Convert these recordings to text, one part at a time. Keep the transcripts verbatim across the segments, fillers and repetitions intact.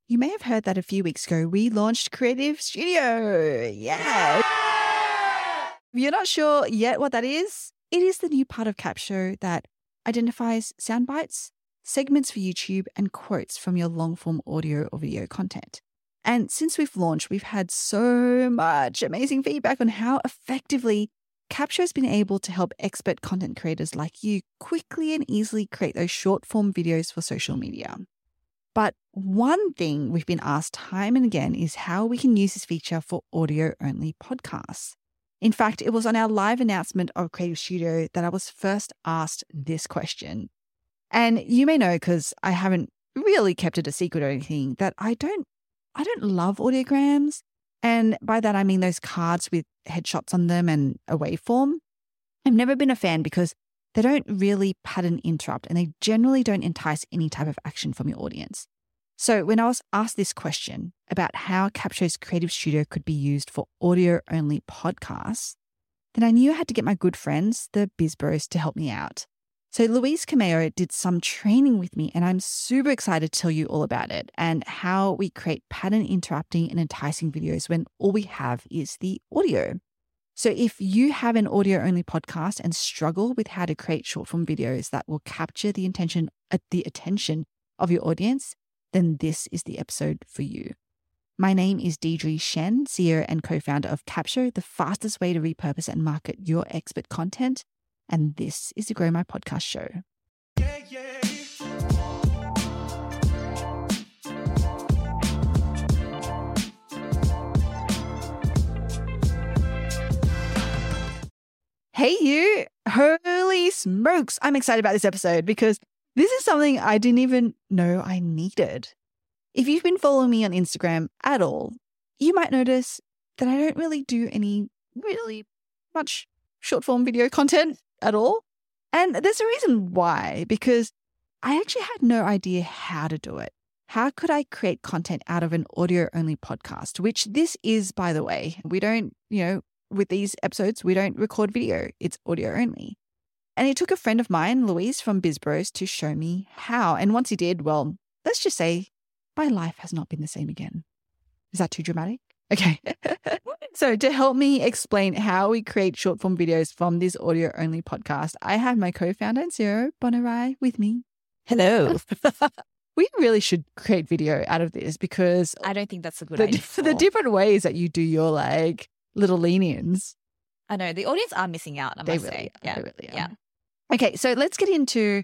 You may have heard that a few weeks ago we launched Creative Studio. Yeah. If you're not sure yet what that is, it is the new part of Capsho that identifies sound bites, segments for YouTube, and quotes from your long-form audio or video content. And since we've launched, we've had so much amazing feedback on how effectively Capsho has been able to help expert content creators like you quickly and easily create those short-form videos for social media. But one thing we've been asked time and again is how we can use this feature for audio-only podcasts. In fact, it was on our live announcement of Creative Studio that I was first asked this question. And you may know, because I haven't really kept it a secret or anything, that I don't I don't love audiograms. And by that, I mean those cards with headshots on them and a waveform. I've never been a fan because they don't really pattern interrupt and they generally don't entice any type of action from your audience. So when I was asked this question about how Capsho's Creative Studio could be used for audio-only podcasts, then I knew I had to get my good friends, the Biz Bros, to help me out. So Louise Cameo did some training with me, and I'm super excited to tell you all about it and how we create pattern interrupting and enticing videos when all we have is the audio. So if you have an audio-only podcast and struggle with how to create short-form videos that will capture the intention, uh, the attention of your audience, then this is the episode for you. My name is Deidre Shen, C E O and co-founder of Capsho, the fastest way to repurpose and market your expert content. And this is the Grow My Podcast show. Yeah, yeah. Hey you, holy smokes. I'm excited about this episode because this is something I didn't even know I needed. If you've been following me on Instagram at all, you might notice that I don't really do any really much short form video content at all. And there's a reason why, because I actually had no idea how to do it. How could I create content out of an audio only podcast, which this is, by the way. We don't, you know, with these episodes, we don't record video. It's audio only. And it took a friend of mine, Louise from Biz Bros, to show me how. And once he did, well, let's just say my life has not been the same again. Is that too dramatic? Okay. So to help me explain how we create short form videos from this audio only podcast, I have my co-founder and C E O, Bonarai, with me. Hello. We really should create video out of this because I don't think that's a good the, idea. For the different ways that you do your like little lean-ins. I know the audience are missing out, I They must really say. are. Yeah. They really are. Yeah. Okay, so let's get into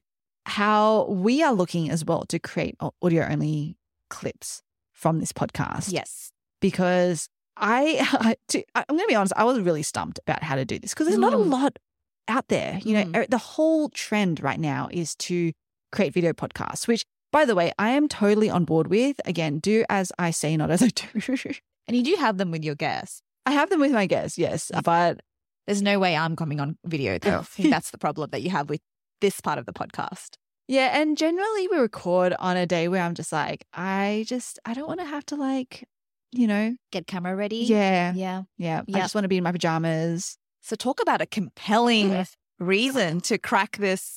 how we are looking as well to create audio only clips from this podcast. Yes. Because I, I to, I'm going to be honest, I was really stumped about how to do this because there's not a Mm. lot out there. You know, Mm. the whole trend right now is to create video podcasts, which, by the way, I am totally on board with. Again, do as I say, not as I do. And you do have them with your guests. I have them with my guests, yes, but There's no way I'm coming on video, though. I think that's the problem that you have with this part of the podcast. yeah, and generally we record on a day where I'm just like, I just, I don't want to have to like, you know, Get camera ready. yeah, Yeah. yeah. I Yeah. just want to be in my pajamas. So talk about a compelling reason to crack this,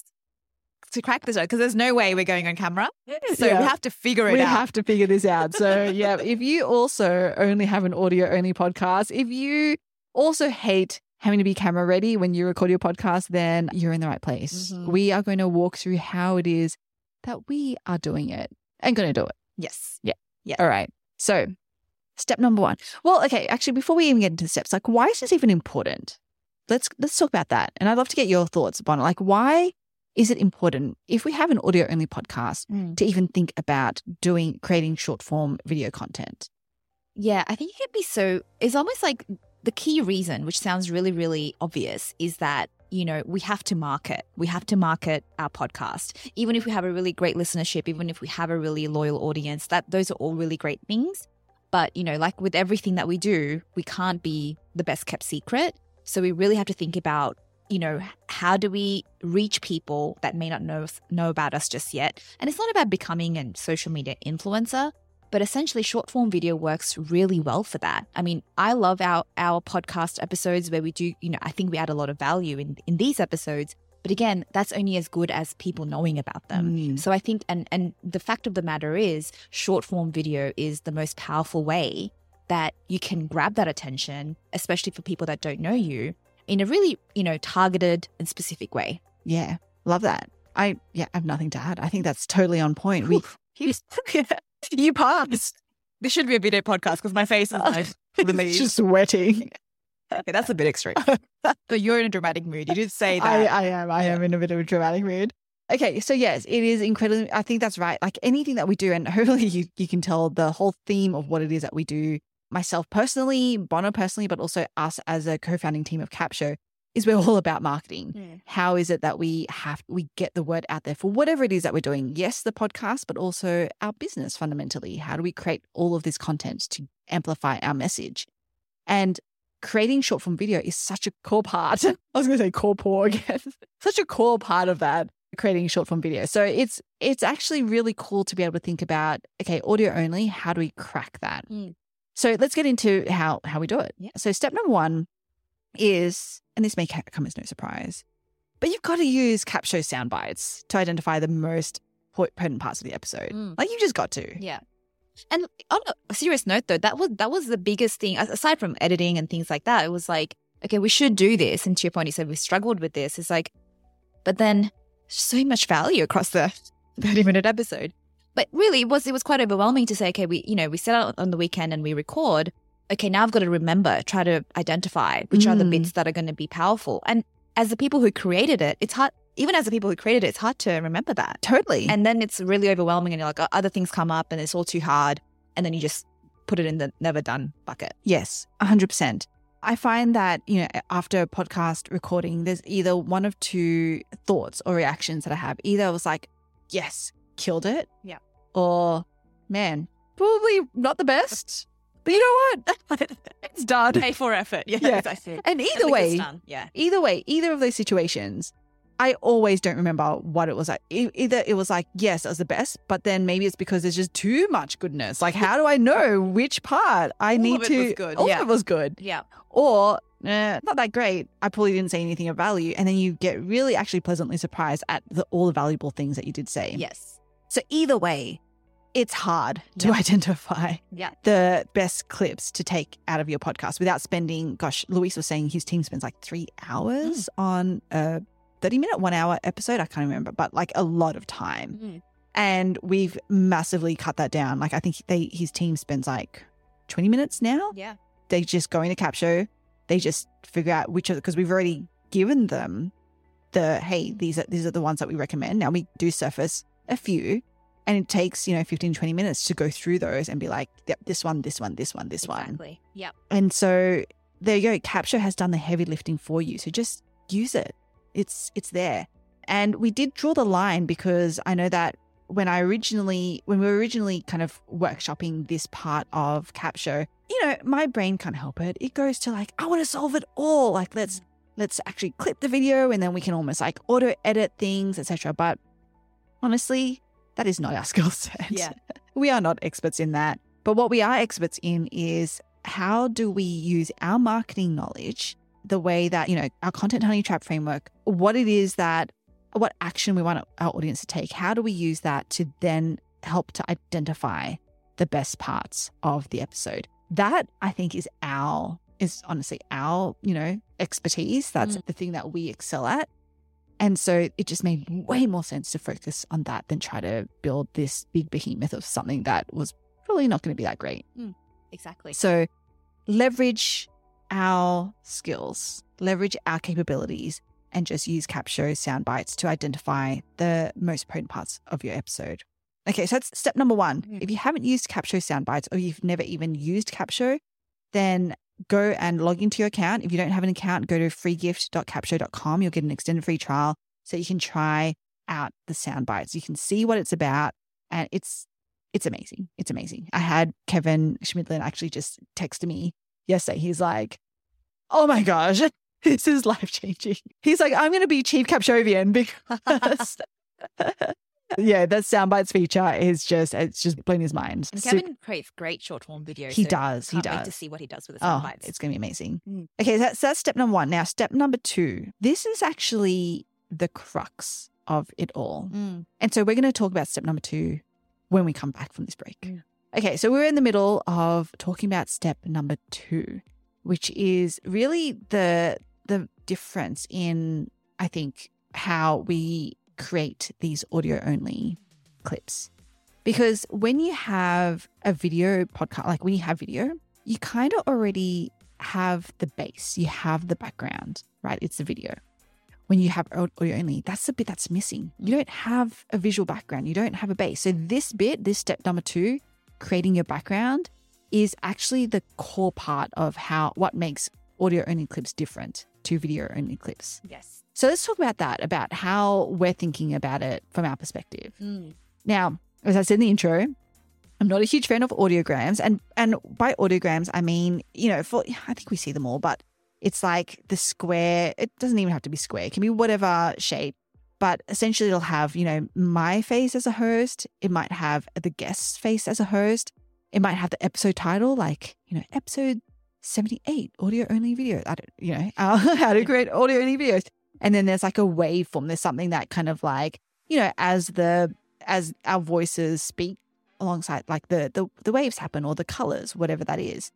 to crack this out, because there's no way we're going on camera. So Yeah. we have to figure it We out. have to figure this out. So yeah, if you also only have an audio only podcast, if you also hate having to be camera ready when you record your podcast, then you're in the right place. Mhm. We are going to walk through how it is that we are doing it and going to do it. Yes. All right. So step number one. Well, okay, actually, before we even get into the steps, like why is this even important? Let's let's talk about that. And I'd love to get your thoughts upon it. Like why is it important if we have an audio only podcast Mm. to even think about doing creating short form video content? Yeah, I think it can be so, it's almost like the key reason, which sounds really, really obvious, is that, you know, we have to market. We have to market our podcast. Even if we have a really great listenership, even if we have a really loyal audience, that those are all really great things. But, you know, like with everything that we do, we can't be the best kept secret. So we really have to think about, you know, how do we reach people that may not know know about us just yet? And it's not about becoming a social media influencer, but essentially short form video works really well for that. I mean, I love our our podcast episodes where we do, you know, I think we add a lot of value in, in these episodes, But again, that's only as good as people knowing about them. Mm. So I think, and, and the fact of the matter is, short form video is the most powerful way that you can grab that attention, especially for people that don't know you, in a really, you know, targeted and specific way. Yeah, love that. I, yeah, I have nothing to add. I think that's totally on point. We, you passed. This should be a video podcast because my face is like It's just sweating. Okay, that's a bit extreme. But you're in a dramatic mood. You did say that. I, I am. I am in a bit of a dramatic mood. Okay, so yes, it is incredibly, I think that's right. Like anything that we do, and hopefully you, you can tell the whole theme of what it is that we do, myself personally, Bono personally, but also us as a co-founding team of Capsho, is we're all about marketing. Mm. How is it that we have, we get the word out there for whatever it is that we're doing? Yes, the podcast, but also our business fundamentally. How do we create all of this content to amplify our message? And creating short form video is such a core part. I was going to say core poor again. Such a core part of that, creating short form video. So it's it's actually really cool to be able to think about, okay, audio only, how do we crack that? Mm. So let's get into how how we do it. Yeah. So step number one is, and this may come as no surprise, but you've got to use Capsho sound bites to identify the most potent parts of the episode. Mm. Like you just got to. Yeah. And on a serious note, though, that was that was the biggest thing, aside from editing and things like that. It was like, okay, we should do this. And to your point, you said we struggled with this. It's like, but then so much value across the thirty minute episode. But really, it was it was quite overwhelming to say, okay, we you know we set out on the weekend and we record. Okay, now I've got to remember, try to identify which Mm. are the bits that are going to be powerful. And as the people who created it, it's hard. Even as the people who created it, it's hard to remember that. Totally. And then it's really overwhelming and you're like, oh, other things come up and it's all too hard. And then you just put it in the never done bucket. Yes, one hundred percent. I find that, you know, after a podcast recording, there's either one of two thoughts or reactions that I have. Either I was like, yes, killed it. Yeah. Or, man, probably not the best. But you know what? It's done. Pay for effort. Yeah, Yeah. exactly. And At either least way, it's done. Yeah. either way, either of those situations, I always don't remember what it was like. E- Either it was like, yes, that was the best, but then maybe it's because there's just too much goodness. Like, how do I know which part I All need of it to? was good. All Yeah. of it was good. Yeah. Or, eh, not that great. I probably didn't say anything of value. And then you get really actually pleasantly surprised at the, all the valuable things that you did say. Yes. So either way, it's hard to Yeah. identify Yeah. the best clips to take out of your podcast without spending, gosh, Luis was saying his team spends like three hours on a thirty minute, one hour episode. I can't remember, but like a lot of time. Mm. And we've massively cut that down. Like I think they his team spends like twenty minutes now. Yeah. They just go into Capsho. They just figure out which are, because we've already given them the, hey, these are, these are the ones that we recommend. Now we do surface a few. And it takes, you know, fifteen, twenty minutes to go through those and be like, yep, this one, this one, this one, this one. Exactly. Yeah. And so there you go. Capsho has done the heavy lifting for you. So just use it. It's it's there. And we did draw the line because I know that when I originally, when we were originally kind of workshopping this part of Capsho, you know, my brain can't help it. It goes to like, I want to solve it all. Like let's let's actually clip the video and then we can almost like auto edit things, et cetera. But honestly, that is not our skill set. Yeah. We are not experts in that. But what we are experts in is how do we use our marketing knowledge, the way that, you know, our content honey trap framework, what it is that, what action we want our audience to take. How do we use that to then help to identify the best parts of the episode? That I think is our, is honestly our, you know, expertise. That's Mm. the thing that we excel at. And so it just made way more sense to focus on that than try to build this big behemoth of something that was probably not going to be that great. Exactly. So leverage our skills, leverage our capabilities, and just use Capsho sound bites to identify the most potent parts of your episode. Okay, so that's step number one. Mm. If you haven't used Capsho sound bites or you've never even used Capsho, then go and log into your account. If you don't have an account, go to free gift dot capsho dot com. You'll get an extended free trial so you can try out the sound bites. You can see what it's about, and it's it's amazing. It's amazing. I had Kevin Schmidlin actually just texted me yesterday. He's like, oh my gosh, this is life-changing. He's like, I'm going to be Chief Capshovian because... Yeah, that soundbites feature is just, it's just blown his mind. And So- Kevin creates great short form videos. He so does, he can't wait does. to see what he does with the Oh, sound bites. it's going to be amazing. Mm. Okay, so that's, that's step number one. Now, step number two. This is actually the crux of it all. Mm. And so we're going to talk about step number two when we come back from this break. Mm. Okay, so we're in the middle of talking about step number two, which is really the the difference in, I think, how we create these audio only clips. Because when you have a video podcast, like when you have video, you kind of already have the base, you have the background, right? It's the video. When you have audio only, that's the bit that's missing. You don't have a visual background. You don't have a base. So this bit, this step number two, creating your background, is actually the core part of how what makes audio only clips different to video only clips. Yes. So let's talk about that, about how we're thinking about it from our perspective. Mm. Now, as I said in the intro, I'm not a huge fan of audiograms. And and by audiograms, I mean, you know, for I think we see them all, but it's like the square. It doesn't even have to be square. It can be whatever shape. But essentially it'll have, you know, my face as a host. It might have the guest's face as a host. It might have the episode title, like, you know, episode seventy-eight, audio only video. I don't, you know, uh, how to create audio only videos. And then there's like a waveform. There's something that kind of like, you know, as the as our voices speak alongside, like the the, the waves happen or the colors, whatever that is.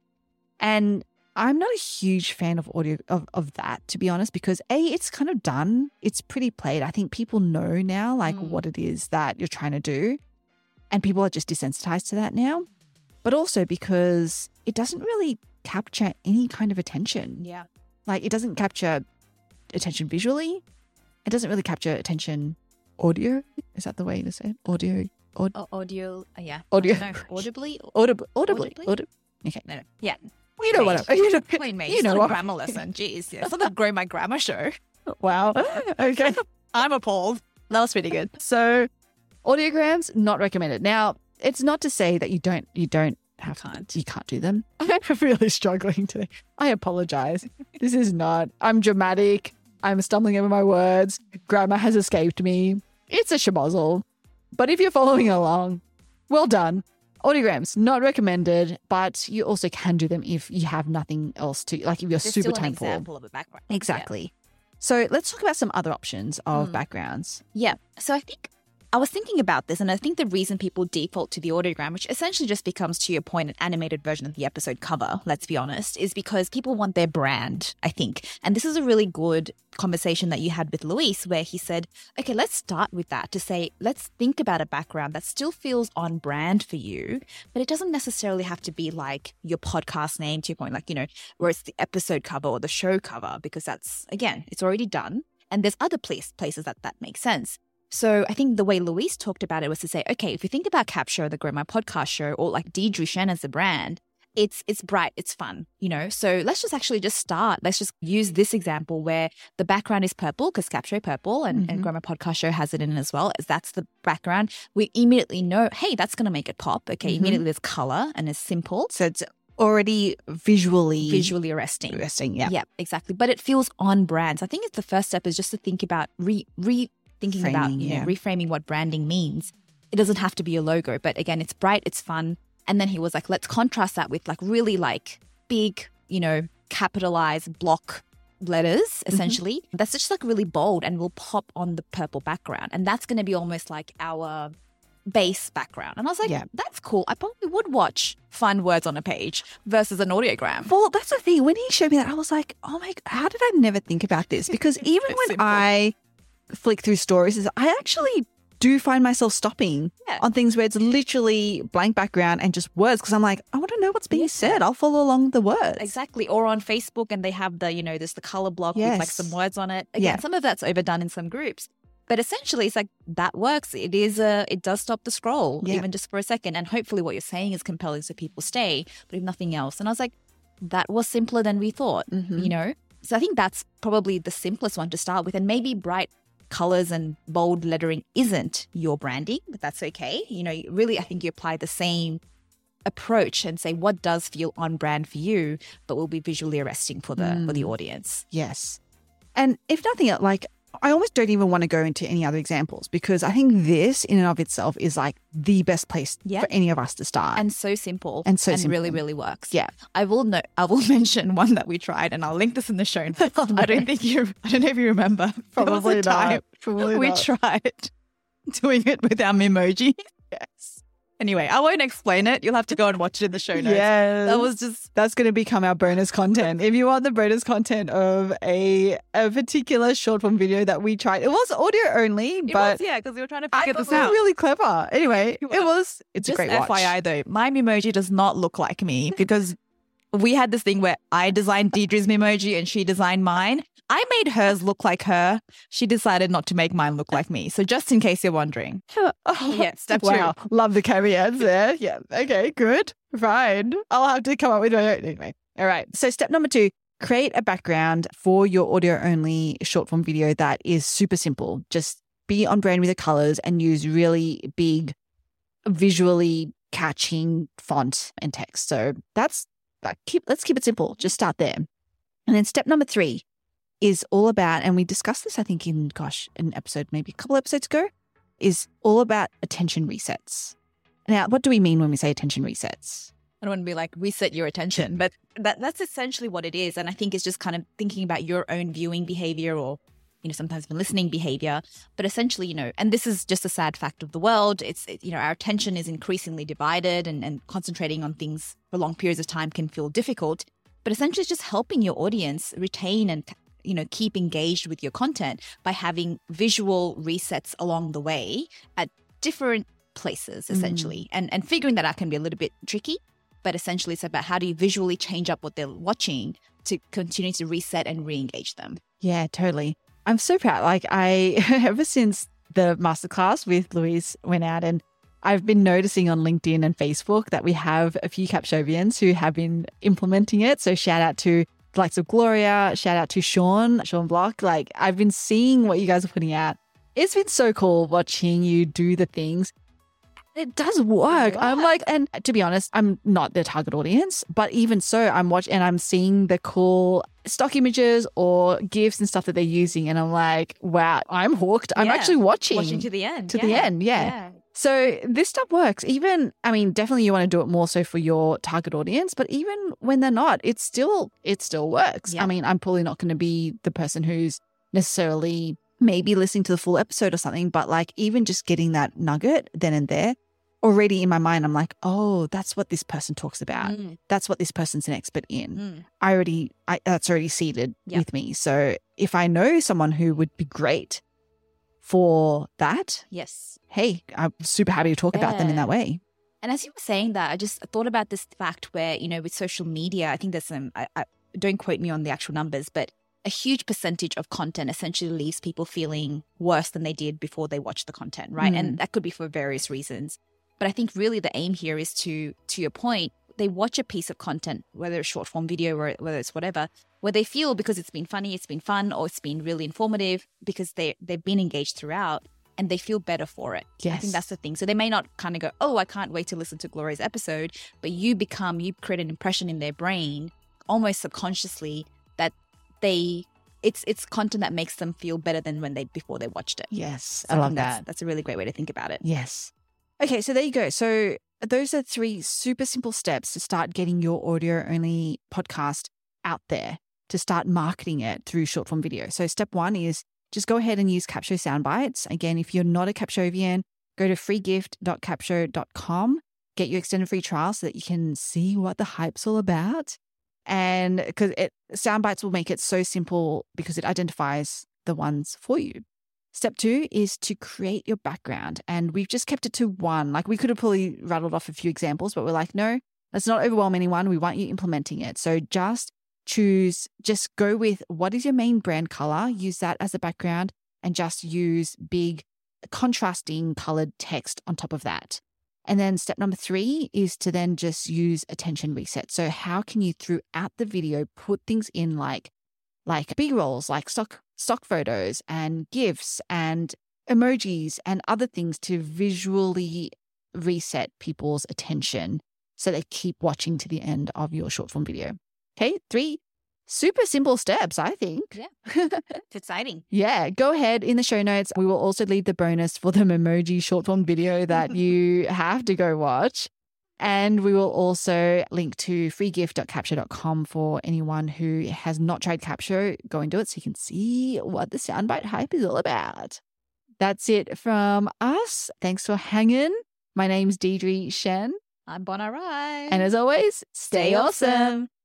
And I'm not a huge fan of audio of, of that, to be honest, because A, it's kind of done. It's pretty played. I think people know now like Mm. what it is that you're trying to do. And people are just desensitized to that now. But also because it doesn't really capture any kind of attention. Yeah. Like it doesn't capture attention visually. It doesn't really capture attention audio. Is that the way to say it? Audio. Aud- O- audio. Uh, yeah. Audio. No, audibly. Audibly. Audibly. Audibly? Audibly. Okay. No, no. Yeah. You know what? I- You know, Wait, mate. you It's know not a what? grammar lesson. Jeez. Yeah. It's not the Grow My Grammar show. Wow. Okay. I'm appalled. That was pretty good. So audiograms, not recommended. Now, it's not to say that you don't you don't have can't. to, you can't do them. I'm really struggling today. I apologize. This is not, I'm dramatic. I'm stumbling over my words. Grammar has escaped me. It's a schmozzle. But if you're following along, well done. Audiograms, not recommended, but you also can do them if you have nothing else to, like if you're There's super still an time poor. example of a background. Exactly. So let's talk about some other options of Mm. backgrounds. Yeah. So I think I was thinking about this, and I think the reason people default to the audiogram, which essentially just becomes, to your point, an animated version of the episode cover, let's be honest, is because people want their brand, I think. And this is a really good conversation that you had with Luis, where he said, okay, let's start with that to say, let's think about a background that still feels on brand for you, but it doesn't necessarily have to be like your podcast name, to your point, like, you know, where it's the episode cover or the show cover, because that's, again, it's already done. And there's other place, places that that makes sense. So I think the way Luis talked about it was to say, okay, if you think about Capsho, the Grow My Podcast show, or like Deidre Shen as a brand, it's it's bright, it's fun, you know? So let's just actually just start. Let's just use this example where the background is purple because Capsho purple and, Mhm. and Grow My Podcast show has it in as well. As that's the background. We immediately know, hey, that's going to make it pop. Okay, Mhm. immediately there's color and it's simple, So it's already visually visually arresting. interesting. Yeah. Yeah, exactly. But it feels on brand. So I think it's the first step is just to think about re re thinking about, Framing, you know, yeah. reframing what branding means. It doesn't have to be a logo, but again, it's bright, it's fun. And then he was like, let's contrast that with like really like big, you know, capitalized block letters, essentially. That's just like really bold and will pop on the purple background. And that's going to be almost like our base background. And I was like, Yeah. that's cool. I probably would watch fun words on a page versus an audiogram. Well, that's the thing. When he showed me that, I was like, oh my, how did I never think about this? Because even when Simple. I flick through stories, is I actually do find myself stopping Yeah. on things where it's literally blank background and just words because I'm like, I want to know what's being Yeah. said. I'll follow along the words. Exactly. Or on Facebook and they have the, you know, there's the color block with like Yes. some words on it. Again, Yeah. some of that's overdone in some groups. But essentially it's like that works. It is a it does stop the scroll, Yeah. even just for a second. And hopefully what you're saying is compelling so people stay, but if nothing else. And I was like, that was simpler than we thought, Mhm. you know? So I think that's probably the simplest one to start with. And maybe bright colors and bold lettering isn't your branding, but that's okay. You know, really, I think you apply the same approach and say what does feel on brand for you, but will be visually arresting for the for the Mm. audience. Yes. And if nothing else, like I almost don't even want to go into any other examples because I think this in and of itself is like the best place Yeah. for any of us to start. And so simple. And so and simple. really, really works. Yeah. I will know I will mention one that we tried and I'll link this in the show notes. I don't think you I don't know if you remember. There was Probably a time not. Probably we not. tried doing it with our Memoji. Yes. Anyway, I won't explain it. You'll have to go and watch it in the show notes. Yes. That was just That's going to become our bonus content. If you want the bonus content of a a particular short form video that we tried, it was audio only, it but was, yeah, because we were trying to I figure thought this it was out. really clever. Anyway, It it was. It's Just a great watch. F Y I though, my Memoji does not look like me because we had this thing where I designed Deidre's Memoji and she designed mine. I made hers look like her. She decided not to make mine look like me. So just in case you're wondering. Oh, Yeah, step two. wow. Love the caveats there. Yeah. Okay, good. Fine. I'll have to come up with my own. Anyway. All right. So step number two, create a background for your audio only short form video that is super simple. Just be on brand with the colors and use really big, visually catching font and text. So that's that. Keep, let's keep it simple. Just start there. And then step number three is all about, and we discussed this, I think, in, gosh, an episode, maybe a couple episodes ago, is all about attention resets. Now, what do we mean when we say attention resets? I don't want to be like reset your attention, but that that's essentially what it is. And I think it's just kind of thinking about your own viewing behavior or, you know, sometimes even listening behavior. But essentially, you know, and this is just a sad fact of the world. It's, it, you know, our attention is increasingly divided and, and concentrating on things for long periods of time can feel difficult. But essentially, it's just helping your audience retain and, you know, keep engaged with your content by having visual resets along the way at different places, essentially. Mm. And and figuring that out can be a little bit tricky, but essentially it's about how do you visually change up what they're watching to continue to reset and re-engage them. Yeah, totally. I'm so proud. Like I, ever since the masterclass with Louise went out, and I've been noticing on LinkedIn and Facebook that we have a few Capshovians who have been implementing it. So shout out to the likes of Gloria, shout out to Sean, Sean Block. Like I've been seeing what you guys are putting out. It's been so cool watching you do the things. It does work. Wow. I'm like, and to be honest, I'm not the target audience, but even so, I'm watching and I'm seeing the cool stock images or GIFs and stuff that they're using. And I'm like, wow, I'm hooked. I'm Yeah. actually watching. Watching to the end. To yeah. the end, yeah. yeah. So this stuff works. Even, I mean, definitely you want to do it more so for your target audience, but even when they're not, it's still, it still works. Yeah. I mean, I'm probably not going to be the person who's necessarily maybe listening to the full episode or something, but like even just getting that nugget then and there, already in my mind, I'm like, oh, that's what this person talks about. Mm. That's what this person's an expert in. Mm. I already, I, that's already seated Yep. with me. So if I know someone who would be great for that, Yes. hey, I'm super happy to talk about them in Yeah. that way. And as you were saying that, I just thought about this fact where, you know, with social media, I think there's some, I, I, don't quote me on the actual numbers, but a huge percentage of content essentially leaves people feeling worse than they did before they watched the content, right? Mm. And that could be for various reasons. But I think really the aim here is to, to your point, they watch a piece of content, whether it's short form video or whether it's whatever, where they feel because it's been funny, it's been fun, or it's been really informative because they, they've been engaged throughout and they feel better for it. I Yes. think that's the thing. So they may not kind of go, oh, I can't wait to listen to Gloria's episode, but you become, you create an impression in their brain almost subconsciously that they, it's it's content that makes them feel better than when they, before they watched it. Yes, So I love think that's, that. that's a really great way to think about it. Yes. Okay, so there you go. So those are three super simple steps to start getting your audio only podcast out there, to start marketing it through short form video. So step one is just go ahead and use Capsho Soundbites. Again, if you're not a Capshovian, go to freegift dot capsho dot com, get your extended free trial so that you can see what the hype's all about. And because it Soundbites will make it so simple because it identifies the ones for you. Step two is to create your background. And we've just kept it to one. Like we could have probably rattled off a few examples, but we're like, no, let's not overwhelm anyone. We want you implementing it. So just choose, just go with what is your main brand color, use that as a background, and just use big contrasting colored text on top of that. And then step number three is to then just use attention reset. So how can you throughout the video put things in like like B-rolls, like stock stock photos and GIFs and emojis and other things to visually reset people's attention so they keep watching to the end of your short form video. Okay, three, super simple steps, I think. Yeah. It's exciting. Yeah, go ahead in the show notes. We will also leave the bonus for the Memoji short form video that you have to go watch. And we will also link to free gift dot capsho dot com for anyone who has not tried Capsho. Go and do it so you can see what the soundbite hype is all about. That's it from us. Thanks for hanging. My name's Deidre Shen. I'm Bona Rai. And as always, stay awesome.